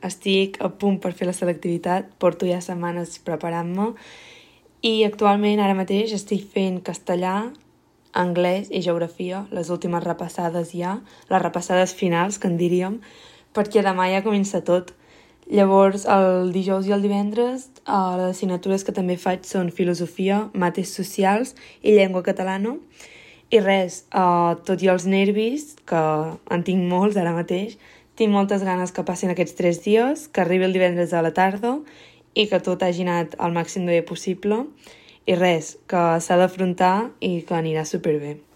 estic a punt per fer la selectivitat, porto ja setmanes preparant-me i actualment ara mateix estic fent castellà, anglès i geografia, les últimes repassades ja, les repassades finals, que en diríem, perquè demà ja comença tot. Llavors, el dijous i el divendres, les assignatures que també faig són filosofia, mates socials i llengua catalana. I res, tot i els nervis, que en tinc molts ara mateix, tinc moltes ganes que passin aquests 3 dies, que arribi el divendres a la tarda i que tot hagi anat al màxim de bé possible. I res, que s'ha d'afrontar i que anirà superbé.